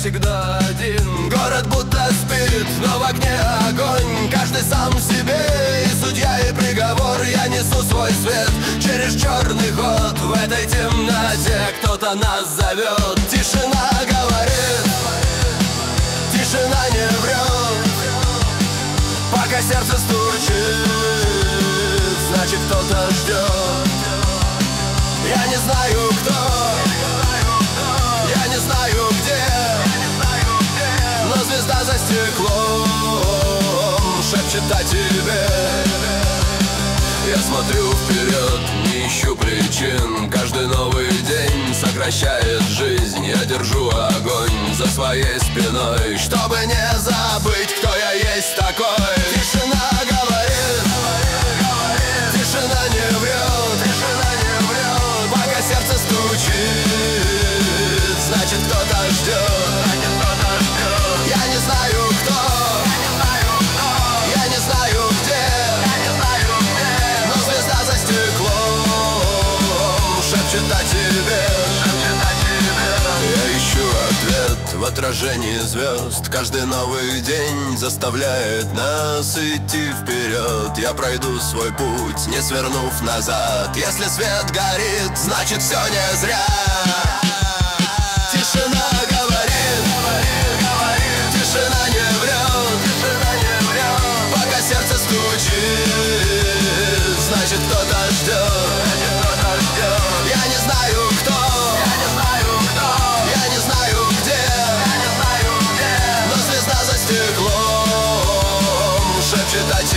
всегда один. Город будто спит, но в окне огонь. Каждый сам себе и судья, и приговор. Я несу свой свет через черный ход. В этой темноте кто-то нас зовет. Тишина говорит, тишина не врет. Пока сердце стучит, значит кто-то ждет. Я не знаю кто, я не знаю где, но звезда за стеклом шепчет о тебе. Я смотрю вперед, не ищу причин. Каждый новый день сокращает жизнь. Я держу огонь за своей спиной, чтобы не забыть, кто я есть такой. Тишина говорит, тишина не врет. Пока сердце стучит, значит кто-то ждет. Я не знаю кто, я не знаю где, но звезда за стеклом шепчет о тебе. Я ищу ответ в отражении звезд. Каждый новый день заставляет нас идти вперед. Я пройду свой путь, не свернув назад. Если свет горит, значит все не зря. Тишина говорит, тишина не врет. Пока сердце стучит, значит кто-то ждет. Я не знаю кто, я не знаю где, но звезда за стеклом шепчет о